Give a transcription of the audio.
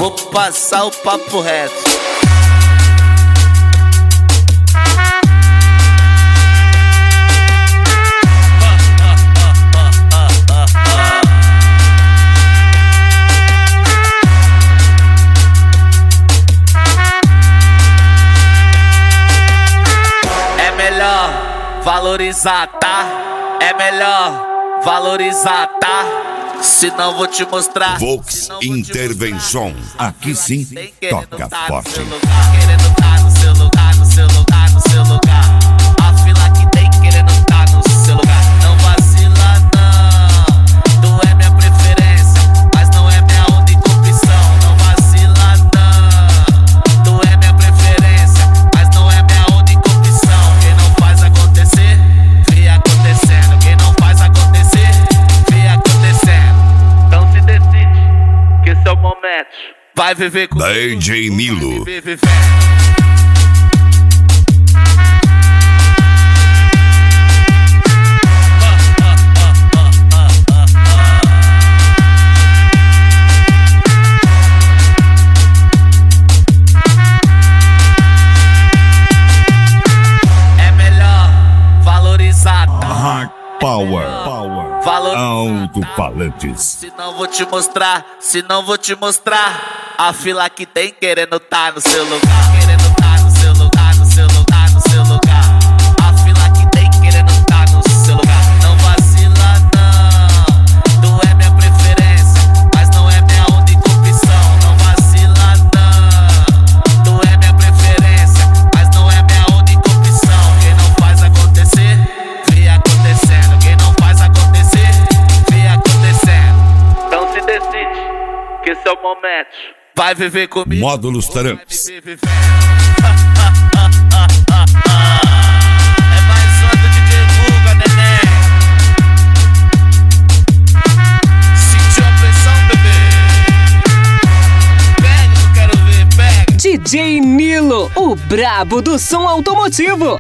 vou passar o papo reto. É melhor valorizar, tá? É melhor valorizar, tá? Senão vou te mostrar. Vox Intervenção. Aqui sim, toca forte. Querendo tá no seu lugar, no seu lugar, no seu lugar. A fila que tem querendo tá no seu lugar. Não vacila não, tu é minha preferência, mas não é minha única opção. Não vacila não, tu é minha preferência, mas não é minha única opção. Quem não faz acontecer, vê acontecendo. Quem não faz acontecer, vê acontecendo. Então se decide, que esse é o momento. Vai viver com DJ Milo. É melhor valorizar, Hard Power. Alto-falantes. Senão vou te mostrar, senão vou te mostrar. A fila que tem querendo tá no seu lugar. Querendo tá no seu lugar, no seu lugar, no seu lugar. A fila que tem querendo tá no seu lugar. Não vacila não, tu é minha preferência, mas não é minha única opção. Não vacila não, tu é minha preferência, mas não é minha única opção. Quem não faz acontecer, vê acontecendo. Quem não faz acontecer, vê acontecendo. Então se decide, que esse é o momento. Vai viver comigo. Módulos Taramps. É mais uma do DJ Guga, neném. Sentiu a pressão, bebê? Pega, eu quero ver, pega. DJ Milo, o brabo do som automotivo.